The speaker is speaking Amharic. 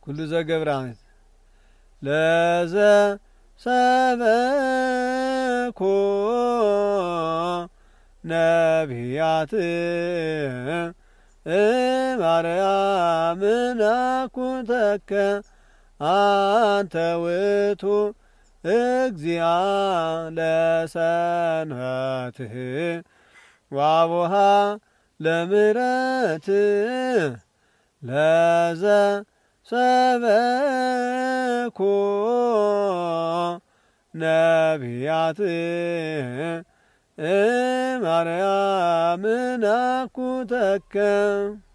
ኩሉ ዘገብራ ለዘ ሰበኮ ነቢያት ማርያምን አኩተከ አንተ ውእቱ እግዚአ ለሰንበትህ ወአቡሃ ለምሕረት ለዘ ሰበኮ ነቢያት ማርያምን አኩተከ